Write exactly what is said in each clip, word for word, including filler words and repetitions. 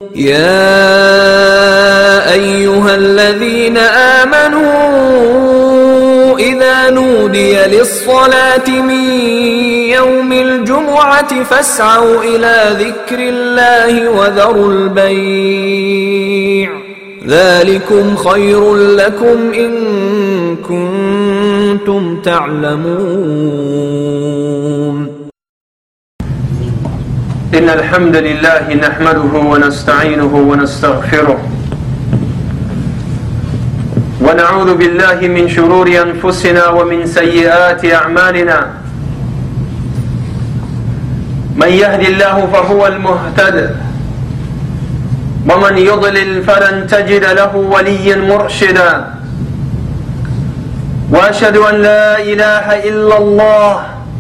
يا أيها الذين آمنوا إذا نودي للصلاة من يوم الجمعة فاسعوا إلى ذكر الله وذروا البيع ذلكم خير لكم إن كنتم تعلمون. إن الحمد لله نحمده ونستعينه ونستغفره ونعوذ بالله من شرور أنفسنا ومن سيئات أعمالنا. من يهد الله فهو المهتد ومن يضلل فلن تجد له وليا مرشدا. وأشهد أن لا إله إلا الله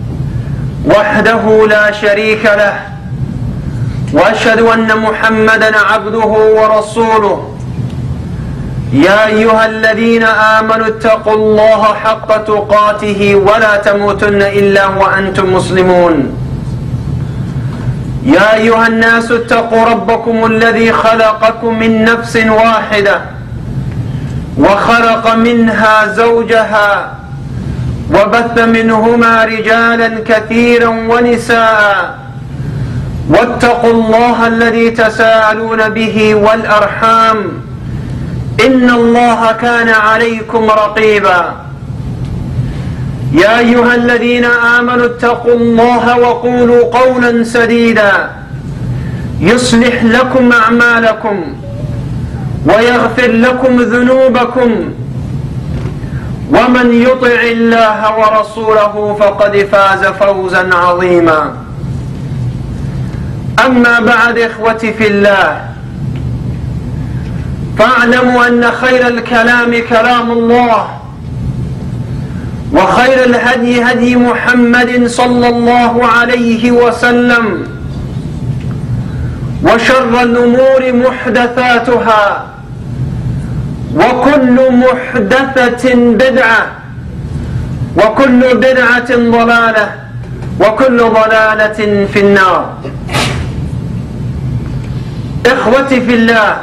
وحده لا شريك له وأشهد أن محمدا عبده ورسوله. يا أيها الذين آمنوا اتقوا الله حق تقاته ولا تموتن إلا وأنتم مسلمون. يا أيها الناس اتقوا ربكم الذي خلقكم من نفس واحدة وخلق منها زوجها وبث منهما رجالا كثيرا ونساء واتقوا الله الذي تساءلون به والأرحام إن الله كان عليكم رقيبا. يا أيها الذين آمنوا اتقوا الله وقولوا قولا سديدا يصلح لكم أعمالكم ويغفر لكم ذنوبكم ومن يطع الله ورسوله فقد فاز فوزا عظيما. أما بعد إخوتي في الله، فاعلموا أن خير الكلام كلام الله وخير الهدي هدي محمد صلى الله عليه وسلم وشر الأمور محدثاتها وكل محدثة بدعة وكل بدعة ضلالة وكل ضلالة في النار. إخوتي في الله,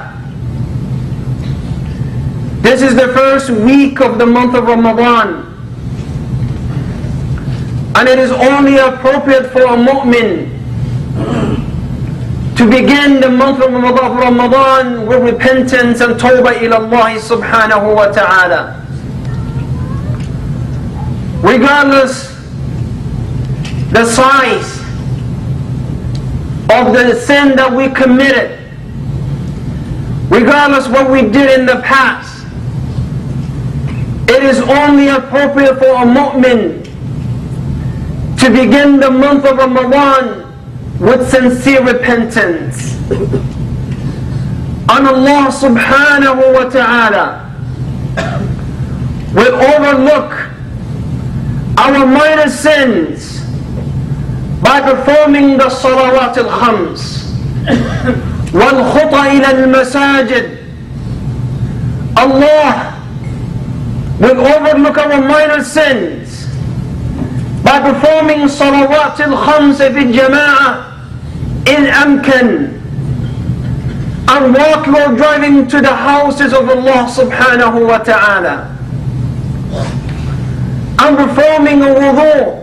this is the first week of the month of Ramadan, and it is only appropriate for a mu'min to begin the month of Ramadan with repentance and tawbah ila Allah subhanahu wa ta'ala. Regardless the size of the sin that we committed, regardless what we did in the past, it is only appropriate for a mu'min to begin the month of Ramadan with sincere repentance. And Allah subhanahu wa ta'ala will overlook our minor sins by performing the salawat al-khams wal khuta ila al-masajid. Allah will overlook our minor sins by performing salawat al-khams fi jama'ah in amkan, and walk while driving to the houses of Allah subhanahu wa ta'ala, and performing a wudu.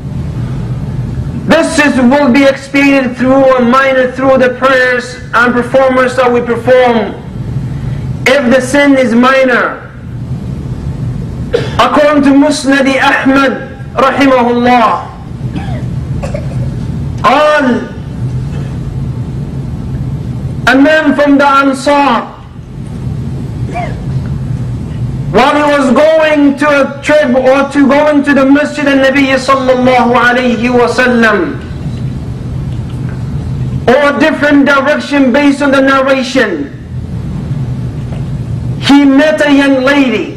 This is, will be expiated through a minor through the prayers and performance that we perform if the sin is minor. According to Musnad Ahmad rahimahullah, قال, a man from the Ansar, while he was going to a trip or to going to the Masjid al-Nabi sallallahu alayhi wa sallam, or a different direction based on the narration, he met a young lady.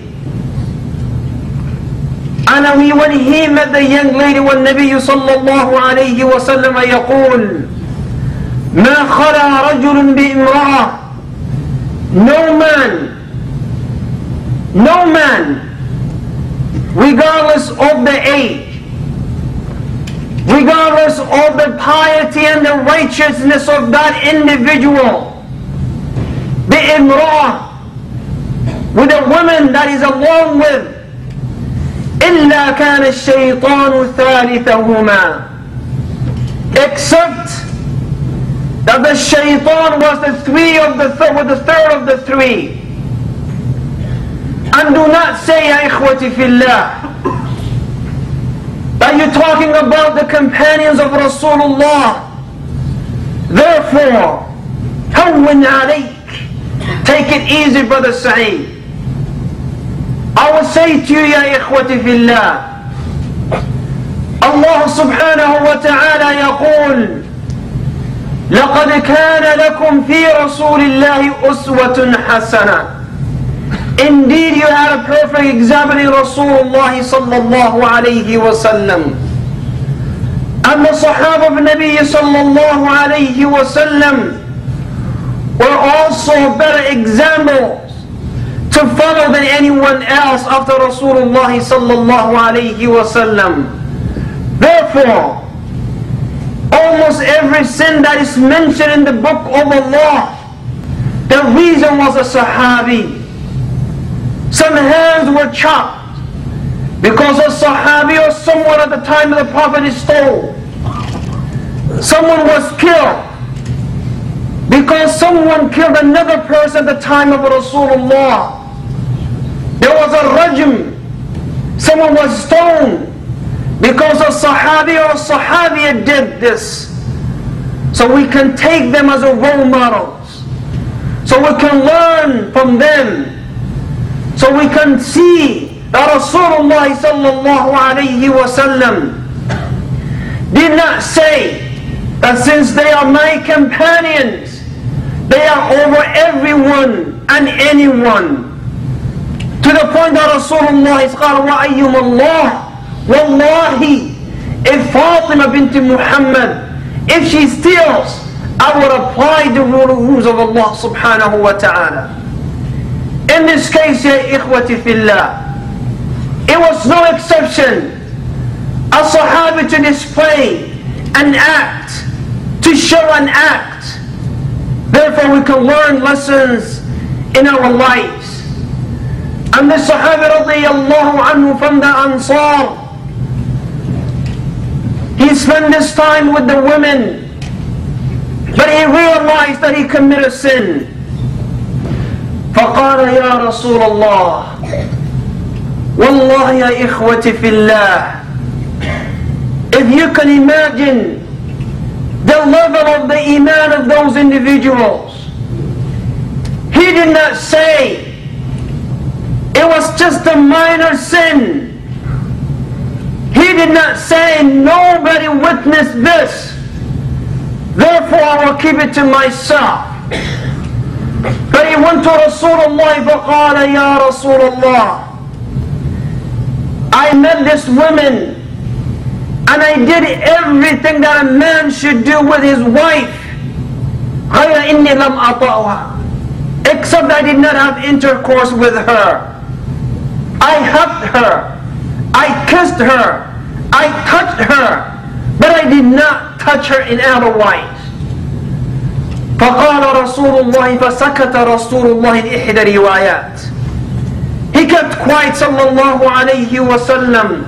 And when he met the young lady, والنبي صلى الله عليه وسلم يقول ما خلا رجل بامرأة, no man no man regardless of the age, regardless of the piety and the righteousness of that individual, imra'ah, with a woman that is alone with, إِلَّا كَانَ الشَّيْطَانُ ثَالِثَهُمَا, except that the shaitan was the three of the th was the third of the three. And do not say, Ya ikhwati fillah, that you're talking about the companions of Rasulullah. Therefore, هون عليك, take it easy, brother Sa'id. I will say to you, Ya ikhwati fillah, Allah subhanahu wa ta'ala يقول لقد كان لكم في رسول الله أسوة حسنة. Indeed, you had a perfect example in Rasulullah sallallahu alayhi wa sallam. And the Sahaba of Nabi sallallahu alayhi wa sallam were also better examples to follow than anyone else after Rasulullah sallallahu alayhi wa sallam. Therefore, almost every sin that is mentioned in the book of Allah, the reason was a Sahabi. Some hands were chopped because a Sahabi or someone at the time of the Prophet is stole. Someone was killed because someone killed another person at the time of Rasulullah. There was a rajm. Someone was stoned because a Sahabi or a Sahabiya did this. So we can take them as a role models. So we can learn from them. So we can see that Rasulullah sallallahu alayhi wa sallam did not say that since they are my companions, they are over everyone and anyone. To the point that Rasulullah is قال وَأَيُّمَ اللَّهِ Wallahi, if Fatima bint Muhammad, if she steals, I would apply the rules of Allah subhanahu wa ta'ala. In this case, ya ikhwati fillah, it was no exception. A Sahabi to display an act, to show an act. Therefore we can learn lessons in our lives. And the Sahabi radiyallahu anhu from the Ansar, he spent his time with the women, but he realized that he committed sin. فقال يا رسول الله والله يا إخوتي في الله, if you can imagine the level of the iman of those individuals, he did not say it was just a minor sin. He did not say nobody witnessed this, therefore I will keep it to myself. But he went to Rasulullah فقال يا رسول الله, I met this woman and I did everything that a man should do with his wife, غير إني لم أطأها, except I did not have intercourse with her. I hugged her, I kissed her, I touched her, but I did not touch her in otherwise. فقال رسول الله فسكت رسول الله إحدى روايات. He kept quiet صلى الله عليه وسلم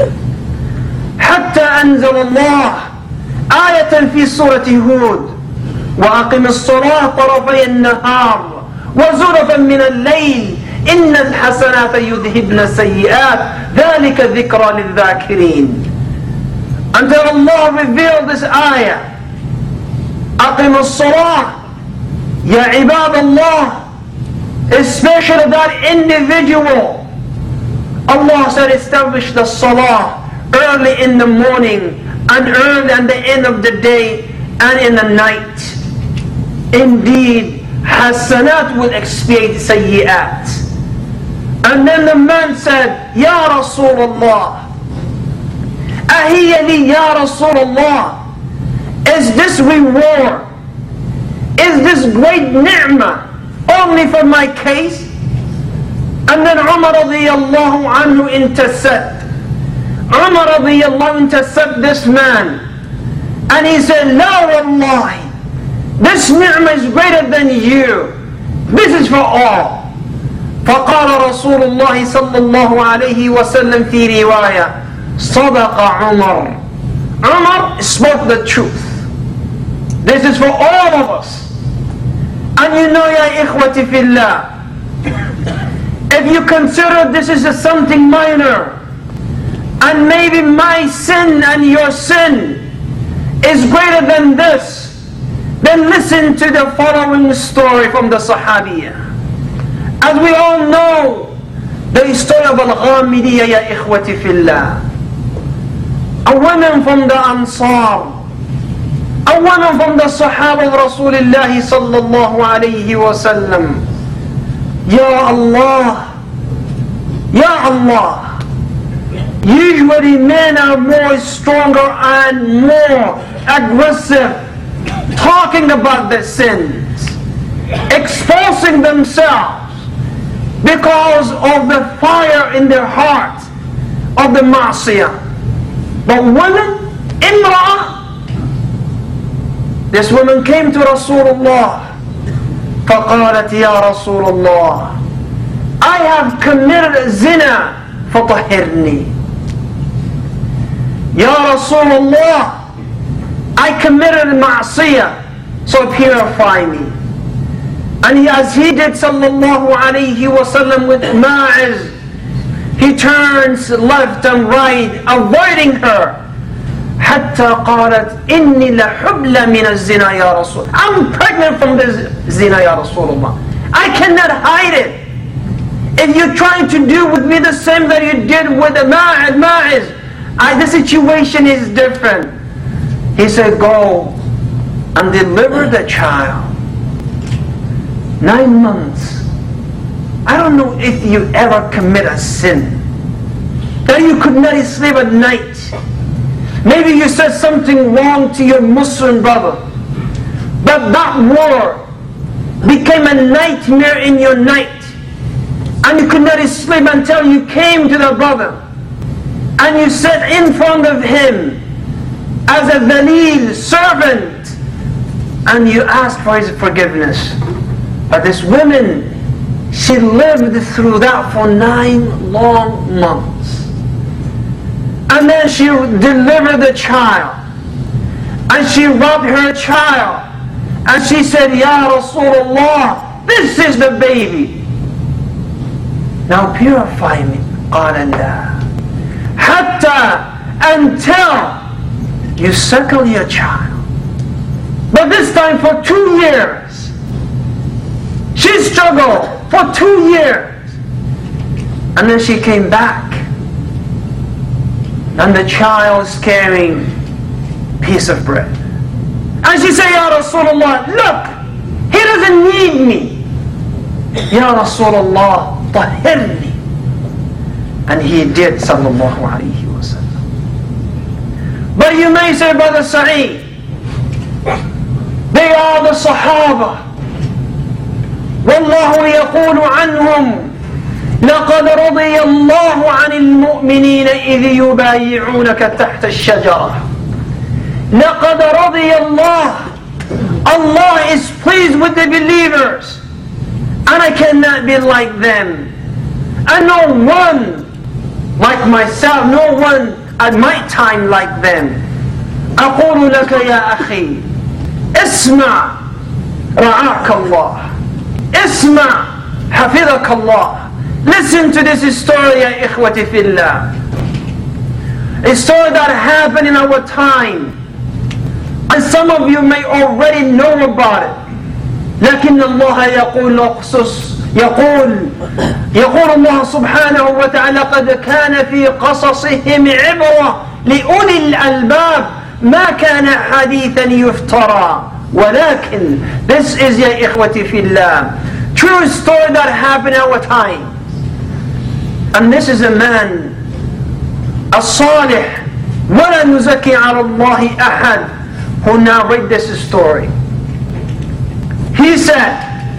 حتى أنزل الله آية في سورة هود وأقم الصلاة طرفي النهار وزلفا من الليل إن الحسنات يذهبن السيئات ذلك ذكرى للذاكرين. Until Allah revealed this ayah, أقم الصلاة يا عباد الله, especially that individual. Allah said establish the salah early in the morning and early at the end of the day and in the night. Indeed, hasanat will expiate sayyi'at. And then the man said, Ya Rasulullah, Ahiya li ya Rasulullah, is this reward, is this great ni'mah only for my case? And then Umar radiyallahu anhu intercept. Umar radiyallahu anhu intercept this man. And he said, La wallahi, this ni'mah is greater than you. This is for all. فقال رسول الله صلى الله عليه وسلم في رواية صدق عمر. Umar spoke the truth. This is for all of us. And you know, ya ikhwati fillah, if you consider this is a something minor, and maybe my sin and your sin is greater than this, then listen to the following story from the Sahabiya. As we all know, the story of Al-Ghamidiyya, ya ikhwati fillah. A woman from the Ansar, a woman from the Sahaba of Rasulullah sallallahu alayhi wa sallam. Ya Allah, Ya Allah. Usually men are more stronger and more aggressive, talking about their sins, exposing themselves because of the fire in their heart of the ma'siyah. But women, imra'ah, this woman came to Rasulullah, فقالت يا رسول الله, I have committed zina, فطهرني. Ya Rasulullah, I committed ma'siyah, so purify me. And he, as he did sallallahu alayhi wa sallam with Ma'iz, he turns left and right, avoiding her. حتى قالت إني لحبل من الزنا يا رسول. I'm pregnant from this zina ya Rasulullah. I cannot hide it. If you're trying to do with me the same that you did with the Ma'iz, Ma'iz, I, the situation is different. He said, go and deliver the child. Nine months. I don't know if you ever commit a sin that you could not sleep at night. Maybe you said something wrong to your Muslim brother, but that word became a nightmare in your night, and you could not sleep until you came to the brother and you sat in front of him as a dhalil servant and you asked for his forgiveness. But this woman, she lived through that for nine long months. And then she delivered the child. And she rubbed her child. And she said, Ya Rasulullah, this is the baby. Now purify me. قال لا. Hatta, until you suckle your child. But this time for two years. She struggled for two years. And then she came back. And the child is carrying a piece of bread. And she said, Ya Rasulullah, look, he doesn't need me. Ya Rasulullah, tahirni. And he did, sallallahu alayhi wa sallam. But you may say, Brother Sa'id, they are the Sahaba. والله يقول عنهم لقد رضي الله عن المؤمنين إذ يبايعونك تحت الشجرة. لقد رضي الله. Allah is pleased with the believers, and I cannot be like them. And no one like myself, no one at my time like them. أقول لك يا أخي اسمع رعاك الله. اسمع حفظك الله. Listen to this story, ya ikhwati fillah. A story that happened in our time. And some of you may already know about it. لكن الله يقول اقصص يقول يقول الله سبحانه وتعالى قد كان في قصصهم عبرة لأولي الألباب ما كان حديثا يفترى ولكن this is يا إخوتي في الله true story that happened in our time. And this is a man الصالح ولا نزكي على الله أحد who narrated this story. He said,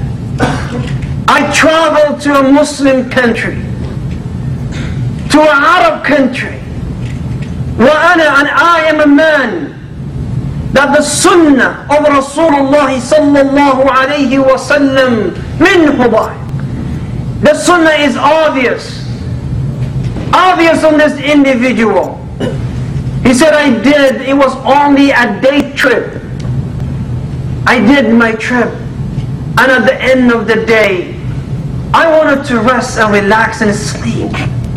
I traveled to a Muslim country, to an Arab country, وأنا and I am a man that the sunnah of Rasulullah sallallahu alayhi wa sallam minhu ضعيف. The sunnah is obvious. Obvious on this individual. He said, I did, it was only a day trip. I did my trip. And at the end of the day, I wanted to rest and relax and sleep.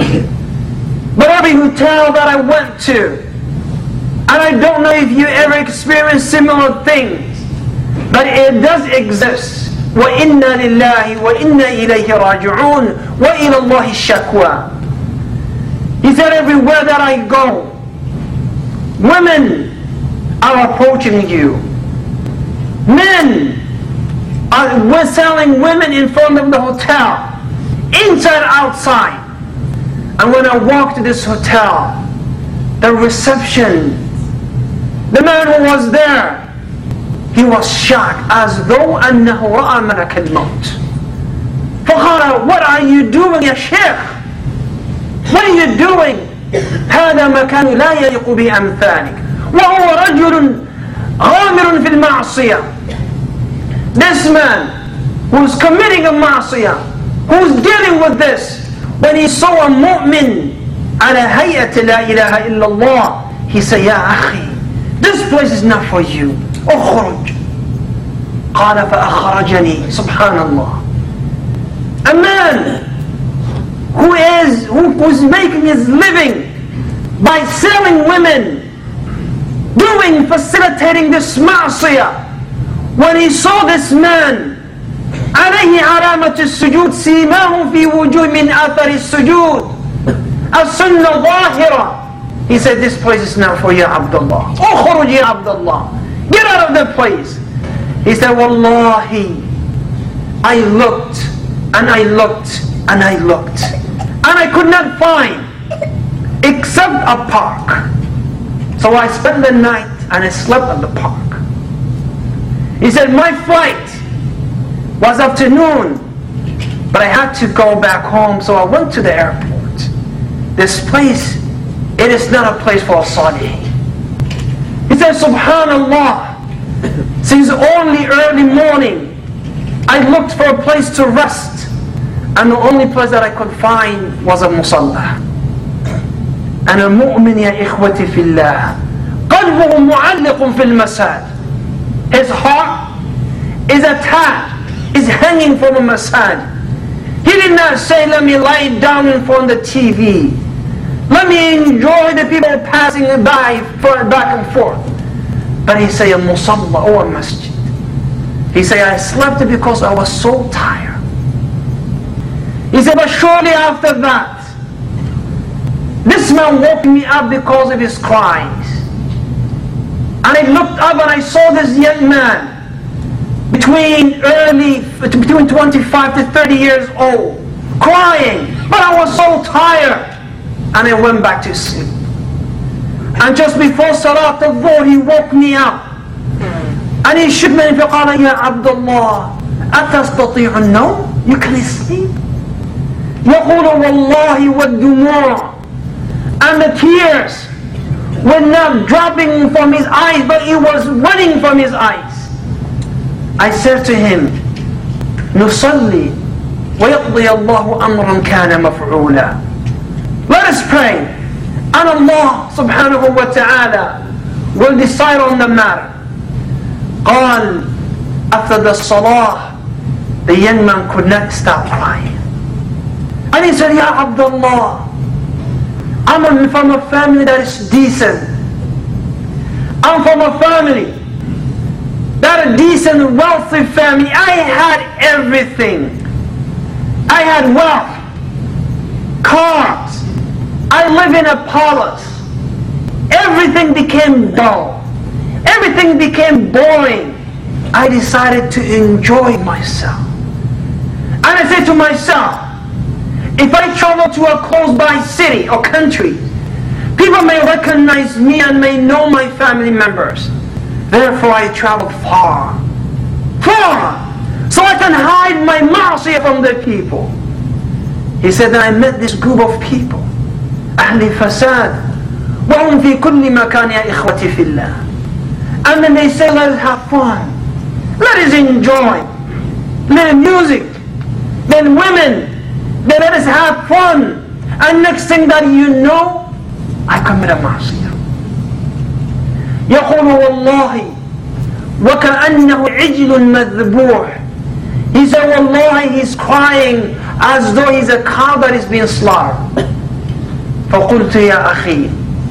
But every hotel that I went to, and I don't know if you ever experienced similar things, but it does exist. وَإِنَّا لِلَّهِ وَإِنَّا إِلَيْهِ رَاجِعُونَ وَإِلَى اللَّهِ الشَّكْوَى. He said, everywhere that I go, women are approaching you. Men are selling women in front of the hotel, inside, outside. And when I walked to this hotel, the reception, the man who was there, he was shocked as though أنه رأى ملك الموت. فقال, what are you doing يا شيخ? What are you doing? هذا مكان لا يليق بأمثالك وهو رجل غامر في المعصية. This man who's committing a ma'asiyah, who's dealing with this, when he saw a mu'min على هيئة لا إله إلا الله, he said, يا أخي, this place is not for you. أخرج. قال فأخرجني. سبحان الله. A man who is who, who's making his living by selling women, doing, facilitating this ma'asiyah, when he saw this man, عليه علامة السجود سيماهم في وجوه من أثر السجود السنة ظاهرة. He said, this place is not for you, Abdullah. أخرج يا Abdullah. Get out of the place. He said, Wallahi, I looked and I looked and I looked and I could not find except a park. So I spent the night and I slept at the park. He said, my flight was afternoon, but I had to go back home, so I went to the airport. This place, it is not a place for a salih. He said, Subhanallah, since only early morning, I looked for a place to rest, and the only place that I could find was a musalla. And a mu'min ya ikhwati fillah, qalbuhu mu'alliqun fil masad. His heart is attached, is hanging from a masad. He did not say, let me lie down in front of the T V. Let me enjoy the people passing by back and forth. But he said, a musalla or a masjid. He said, I slept because I was so tired. He said, but shortly after that, this man woke me up because of his cries. And I looked up and I saw this young man, between early, between twenty-five to thirty years old, crying. But I was so tired. And I went back to sleep. And just before Salat al-Dhuhr, he woke me up. And he shook me and فقال يا عبد الله أتستطيع النوم? You can sleep? يقول والله والدموع. And the tears were not dropping from his eyes, but it was running from his eyes. I said to him, نصلي ويقضي الله أمرا كان مفعولا. Let us pray, and Allah subhanahu wa ta'ala will decide on the matter. قال, after the salah, the young man could not stop crying. And he said, Ya Abdullah, I'm from a family that is decent. I'm from a family that is a decent, wealthy family. I had everything. I had wealth, cars. I live in a palace. Everything became dull. Everything became boring. I decided to enjoy myself. And I said to myself, if I travel to a close by city or country, people may recognize me and may know my family members. Therefore I traveled far, far, so I can hide my ma'asiyah from the people. He said that I met this group of people, أهل فساد وهم في كل مكان يا إخوتي في الله. And then they say, let us have fun. Let us enjoy. Let music. Then women. Then let us have fun. And next thing that you know, I commit a معصية. يقول والله وكأنه عجل مذبوح. He said, Wallahi, he's crying as though he's a cow that is being slaughtered. فقلت يا أخي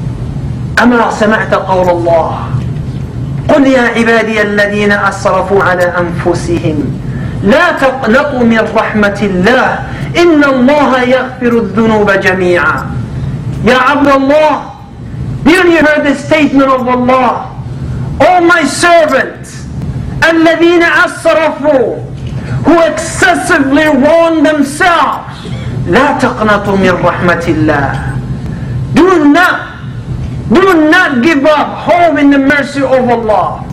أما سمعت قول الله قل يا عبادي الذين أسرفوا على أنفسهم لا تقنطوا من رحمة الله إن الله يغفر الذنوب جميعا. يا عبد الله, didn't you hear the statement of Allah? O my servants, الذين أسرفوا, who excessively wrong themselves, لا تقنطوا من رحمة الله. Do not, do not give up hope in the mercy of Allah.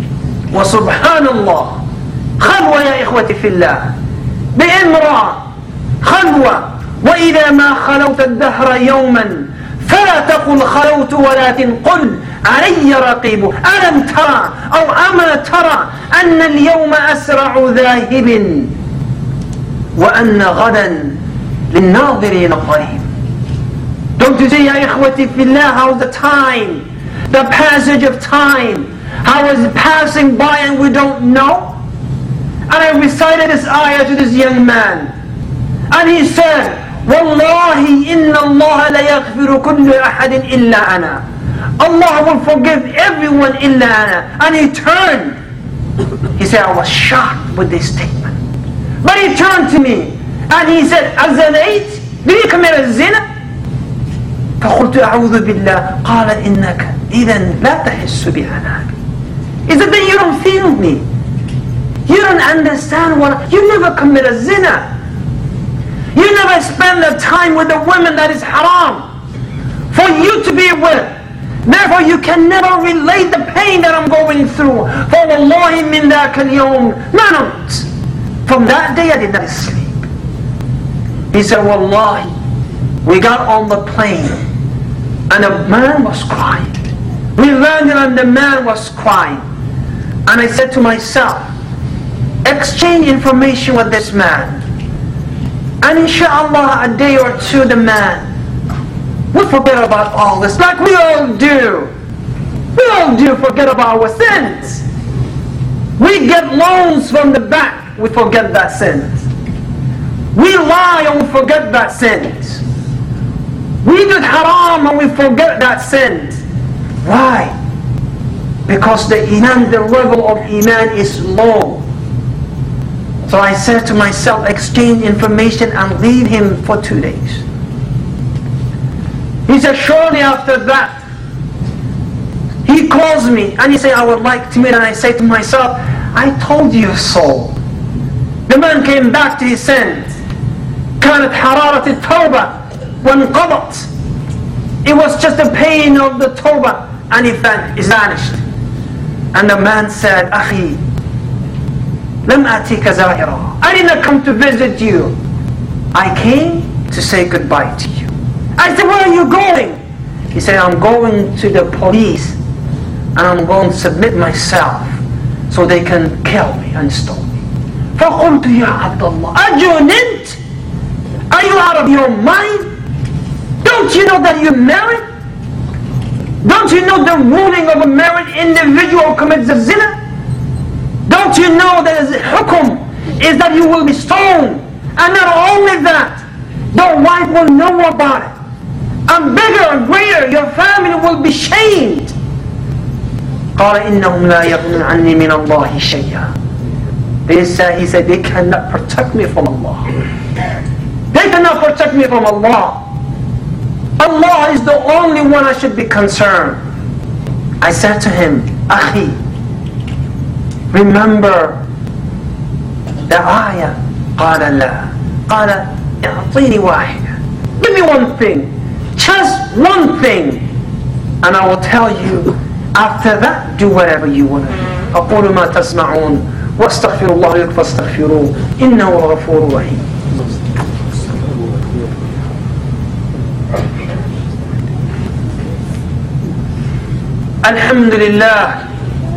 وسبحان الله, خلوة يا إخوتي في الله, بامرأة خلوة. وإذا ما خلوت الدهر يوما فلا تقل خلوت ولكن قل علي رقيب. ألم ترى أو أما ترى أن اليوم أسرع ذاهب وأن غدا للناظرين قريب. Don't you see, يا إخوتي في الله, how the time, the passage of time, how is passing by and we don't know? And I recited this ayah to this young man, and he said, Wallahi inna Allah la yaghfiru kullu ahadin illa ana. Allah will forgive everyone illa ana. And he turned. He said, I was shocked with this statement. But he turned to me and he said, Azanait? Did you commit a zina? فقلت أعوذ بالله. قال إنك إذن لا تحس بأناك. Is it that you don't feel me? You don't understand what, you never commit a zina. You never spend the time with a woman that is haram for you to be with. Therefore you can never relate the pain that I'm going through. For wallahi min dhaka al-yawm ma namt. From that day I did not sleep. He said, wallahi, we got on the plane and a man was crying. We landed and the man was crying. And I said to myself, exchange information with this man. And inshallah, a day or two, the man will forget about all this, like we all do. We all do forget about our sins. We get loans from the bank, we forget that sins. We lie and we forget that sins. We do haram and we forget that sins. Why? Because the iman, the level of iman is low. So I said to myself, exchange information and leave him for two days. He said, shortly after that, he calls me and he said, I would like to meet. And I say to myself, I told you so. The man came back to his sins. كانت حرارة التوبة وانقضت. It was just the pain of the tawbah and it vanished. And the man said, أخي, لم أتيك زائرا. I did not come to visit you. I came to say goodbye to you. I said, where are you going? He said, I'm going to the police and I'm going to submit myself so they can kill me and stone me. فقلت يا عبد الله أجننت? Are you out of your mind? Don't you know that you're married? Don't you know the ruling of a married individual commits a zina? Don't you know that his hukum is that you will be stoned? And not only that, the wife will know about it. And bigger and greater, your family will be shamed. قال إنهم لا يغنون عني من الله شيئا. They said, he said, they cannot protect me from Allah. They cannot protect me from Allah. Allah is the only one I should be concerned. I said to him, Akhi, remember the ayah. قال لا. قال اعطيني واحدة. Give me one thing. Just one thing. And I will tell you, after that, do whatever you want to do. أقول ما تسمعون واستغفر الله لكم فاستغفروه إنه الغفور الرحيم. الحمد لله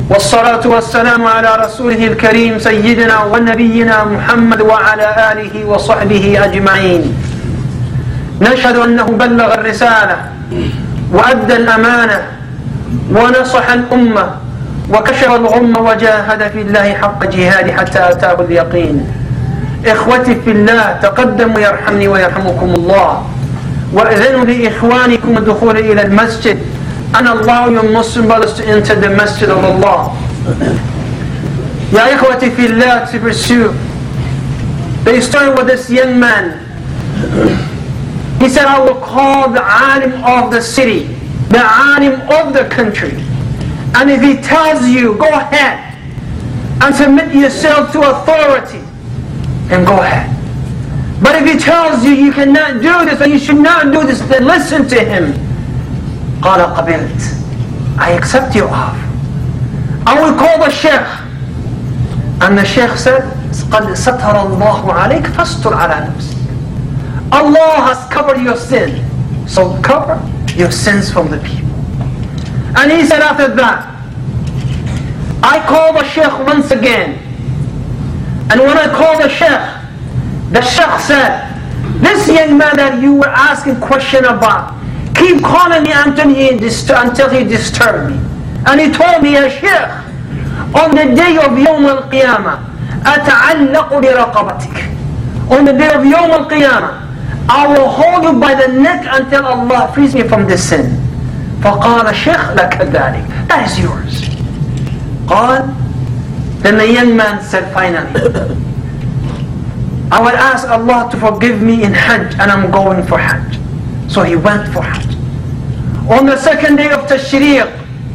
والصلاة والسلام على رسوله الكريم سيدنا ونبينا محمد وعلى آله وصحبه أجمعين. نشهد أنه بلغ الرسالة وأدى الأمانة ونصح الأمة وكشف الغمة وجاهد في الله حق جهاده حتى أتاه اليقين. إخوتي في الله، تقدموا يرحمني ويرحمكم الله، وأذنوا لإخوانكم الدخول إلى المسجد and allow your Muslim brothers to enter the masjid of Allah. Ya ikhwati fillah, to pursue the story with this young man. He said, I will call the alim of the city, the alim of the country, and if he tells you, go ahead and submit yourself to authority, then go ahead. But if he tells you you cannot do this and you should not do this, then listen to him. قال قبلت, I accept your offer. I will call the sheikh. And the sheikh said, قد ستر الله عليك فاستر على نفسك. Allah has covered your sin, so cover your sins from the people. And he said after that, I call the sheikh once again. And when I call the sheikh, the sheikh said, this young man that you were asking question about, keep calling me until he, until he disturbed me. And he told me, Ya Sheikh, on the day of Yawm al-Qiyamah, أَتَعَلَّقُ لِرَقَبَتِكَ. On the day of Yawm al-Qiyamah, I will hold you by the neck until Allah frees me from this sin. فَقَالَ شَيْخ لَكَ ذَلِكَ. That is yours. قال, then the young man said finally, I will ask Allah to forgive me in Hajj, and I'm going for Hajj. So he went for Hajj. On the second day of Tashriq,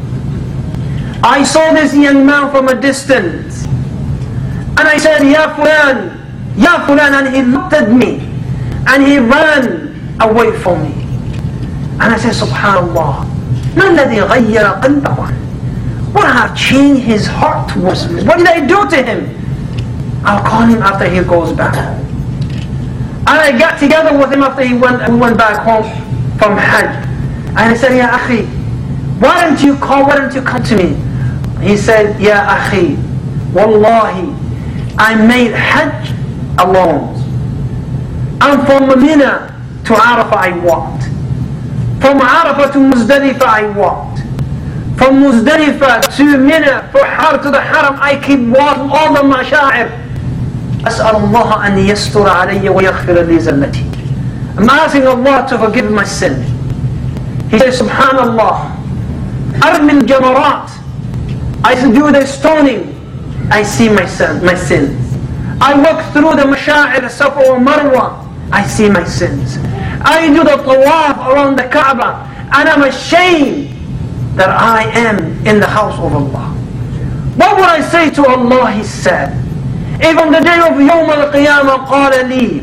I saw this young man from a distance. And I said, Ya Fulan, Ya Fulan, and he looked at me. And he ran away from me. And I said, Subhanallah, ما الذي غير قلبه? What have changed his heart towards me? What did I do to him? I'll call him after he goes back. And I got together with him after he went, we went back home from Hajj. And I said, Ya Akhi, why don't you call, why don't you come to me? He said, Ya Akhi, Wallahi, I made Hajj alone. And from Mina to Arafah I walked. From Arafah to Muzdalifah I walked. From Muzdalifah to Mina, for Har to the Haram, I keep walking all the Masha'ir. أسأل الله أن يستر علي ويغفر لي زلتي. I'm asking Allah to forgive my sin. He says, Subhanallah, أرمي الجمرات, I do the stoning, I see my sin, my sins. I walk through the Masha'ir, Safa or Marwa, I see my sins. I do the tawaf around the Kaaba, and I'm ashamed that I am in the house of Allah. What would I say to Allah? He said, if on the day of Yawm al-Qiyamah قال لي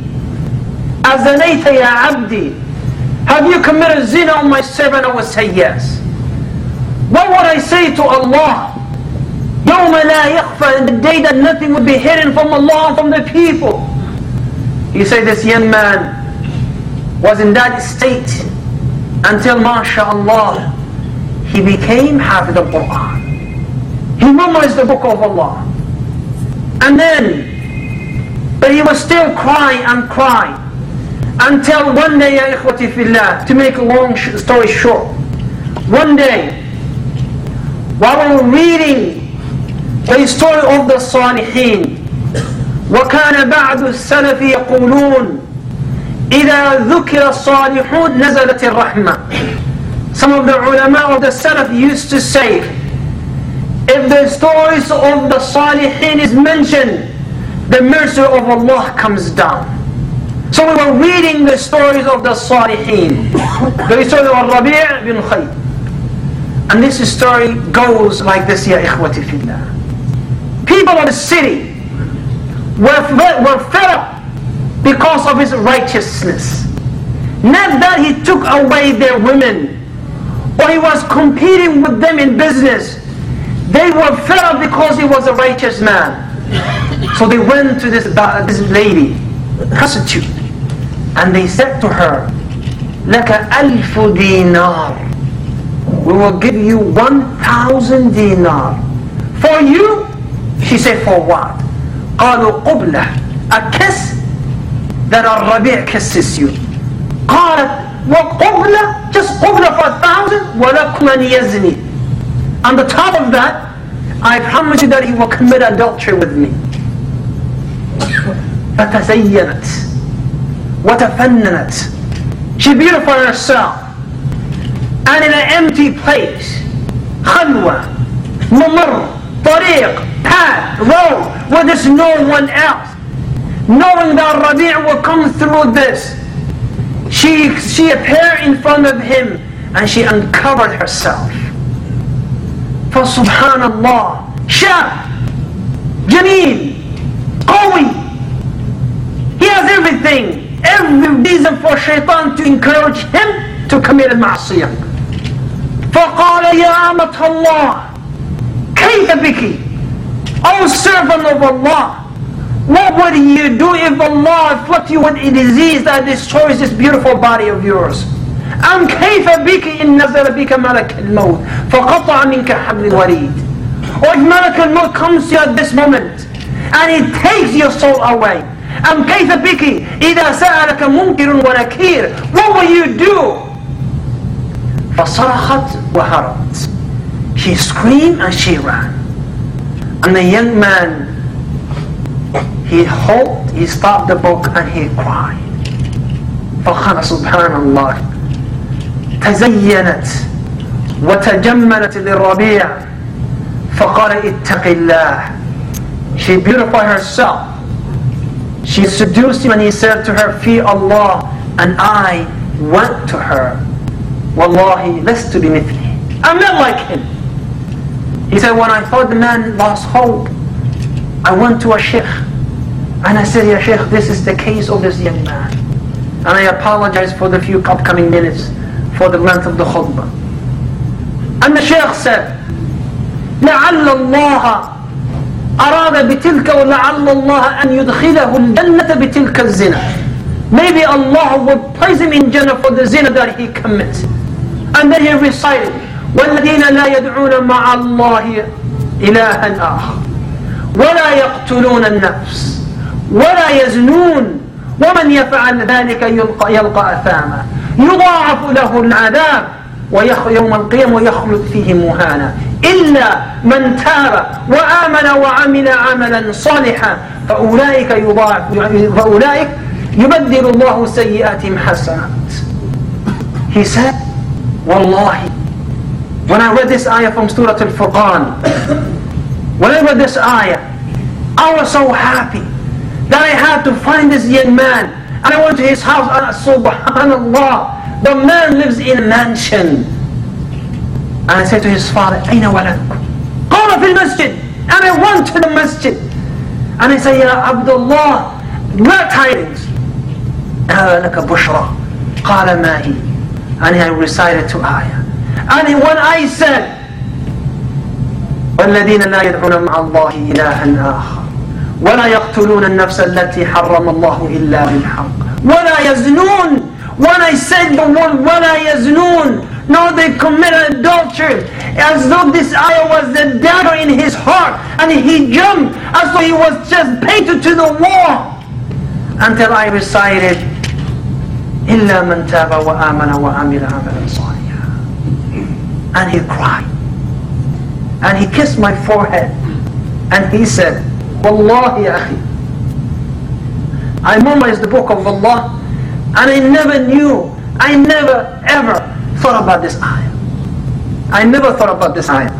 أزنيت يا عبدي, have you committed zina on my servant? I would say yes. What would I say to Allah? يوم لا يخفى, in the day that nothing would be hidden from Allah and from the people. You say this young man was in that state until MashaAllah he became Hafid al-Quran. He memorized the book of Allah. And then, but he was still crying and crying until one day, Ya Ikhwati Fillah, to make a long story short, one day, while we were reading the story of the Salihin, وَكَانَ بَعْدُ السَّلَفِ يَقُولُونَ إِذَا ذُكِرَ الصَّالِحُونَ نَزَلَتِ الرَّحْمَةِ. Some of the ulama of the Salaf used to say, if the stories of the Salihin is mentioned, the mercy of Allah comes down. So we were reading the stories of the Salihin, the story of Rabi' bin Khayy. And this story goes like this, Ya Ikhwati Fillah. People of the city were, were fed up because of his righteousness. Not that he took away their women, or he was competing with them in business. They were fed up because he was a righteous man. So they went to this, this lady, prostitute, and they said to her, لَكَ أَلْفُ دِينَارٍ. We will give you one thousand dinar For you? She said, for what? قالوا قبلة, a kiss that Ar-Rabi' kisses you. قالت وقبلة, just قبلة for a thousand, ولكم أن يزني. On the top of that, I promise you that he will commit adultery with me. فتزينت وتفننت. She beautified herself. And in an empty place, خلوة, ممر, طريق, path, road, where there's no one else, knowing that Rabi' will come through this, she, she appeared in front of him and she uncovered herself. For subhanallah, شاب, جميل, قوي, he has everything, every reason for shaitan to encourage him to commit al-ma'asiyah. فقال يا أمة الله كيف بك, O servant of Allah, what would you do if Allah afflict you with a disease that destroys this beautiful body of yours? أم كيف بك إن نزل بك ملك الموت فقطع منك حبل الوريد. Or if Malak al-Maut comes to you at this moment and he takes your soul away, أم كيف بك إذا سألك منكر ونكير, what will you do? فصرخت وهربت. She screamed and she ran. And the young man, he halted, he stopped the book and he cried. فقال سبحان الله تزينت وتجملت للربيع فقال اتق الله. She beautified herself. She seduced him and he said to her, fear Allah. And I went to her. Wallahi, lestu bimithli. I'm not like him. He said, when I thought the man lost hope, I went to a sheikh. And I said, Ya sheikh, this is the case of this young man. And I apologize for the few upcoming minutes for the length of the khutbah. And the sheikh said, لعل الله أراد بتلك ولعل الله أن يدخله الجنة بتلك الزنا. Maybe Allah would place him in Jannah for the zina that he commits. And then he recited, والذين لا يدعون مع الله إلها آخر ولا يقتلون النفس ولا يزنون ومن يفعل ذلك يلقى, يلقى أثاما يضاعف له العذاب ويوم القيامة ويخلد فيه مهانا إلا من تاب وآمن وعمل عملا صالحا فأولئك يضاعف فأولئك يبدل الله سيئاتهم حسنات. He said, Wallahi, when I read this ayah from Surah Al-Furqan, when I read this ayah, I was so happy that I had to find this young man. And I went to his house and subhanallah, the man lives in a mansion. And I said to his father, أين ولدك? قال في المسجد. And I went to the masjid. And I said, Ya Abdullah, glad tidings. لك بشرى. قال ما هي. And I recited two ayah. And when I said, والذين لا يدعون مع الله إلها آخر ولا يقتلون النفس التي حرم الله إلا بالحق ولا يزنون. When I said the word ولا يزنون, no, they committed adultery, as though this ayah was the dagger in his heart, and he jumped as though he was just painted to the wall, until I recited إلا من تاب وآمن وعمل عملا صالحا. And he cried and he kissed my forehead and he said, Wallahi akhi, I memorized the book of Allah and I never knew, I never ever thought about this ayah. I never thought about this ayah.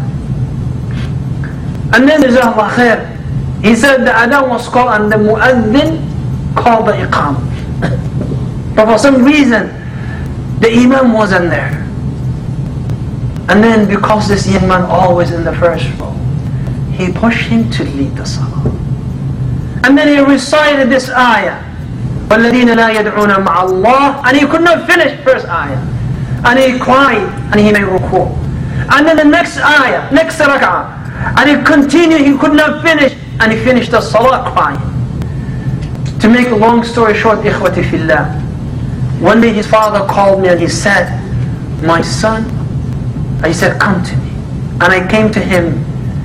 And then Jazakallah khair, he said the adhan was called and the muaddin called the iqam. But for some reason the imam wasn't there. And then because this young man always in the first row, he pushed him to lead the salah. And then he recited this ayah, وَالَّذِينَ لَا يَدْعُونَ مَعَ اللَّهِ, and he could not finish first ayah. And he cried and he made ruku'. And then the next ayah, next rak'ah, and he continued, he could not finish, and he finished the salah crying. To make a long story short, ikhwati fillah, one day his father called me and he said, my son, he said, come to me. And I came to him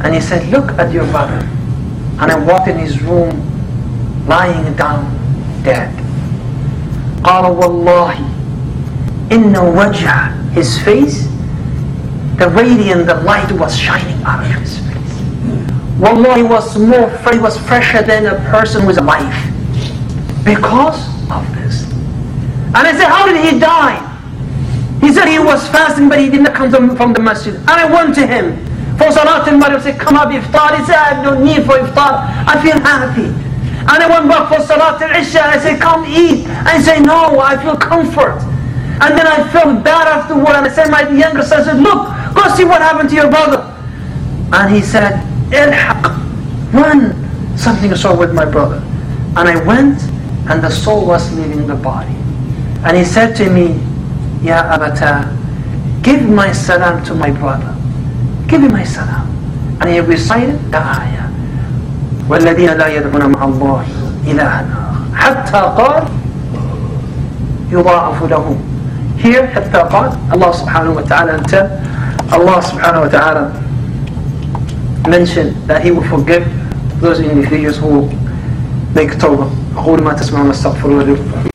And he said, look at your brother. And I walked in his room, lying down, dead. قال والله إن وجه, his face, the radiant, the light was shining out of his face. Wallahi, was more, he was fresher than a person who is alive. Because of this. And I said, how did he die? He said he was fasting, but he did not come to, from the masjid. And I went to him for Salat al-Maghrib. I said, come up, iftar. He said, I have no need for iftar. I feel happy. And I went back for Salat al-Isha. I said, come eat. I said, no, I feel comfort. And then I felt bad afterward. And I said, my younger son said, look, go see what happened to your brother. And he said, ilhaq, run. Something is wrong with my brother. And I went, and the soul was leaving the body. And he said to me, Ya Abata, give my salam to my brother. Give him my salam. And he recited the ayah. وَالَّذِينَ لَا يَدْعُونَ مَعَ اللَّهِ إِلَهًا حَتَّى قَالَ يُضَاعَفُ لَهُمْ. Here, حَتَّى قَالَ, Allah subhanahu wa ta'ala, until Allah subhanahu wa ta'ala mentioned that He will forgive those individuals who make tawbah. أقول ما تسمعون أستغفر الله لكم.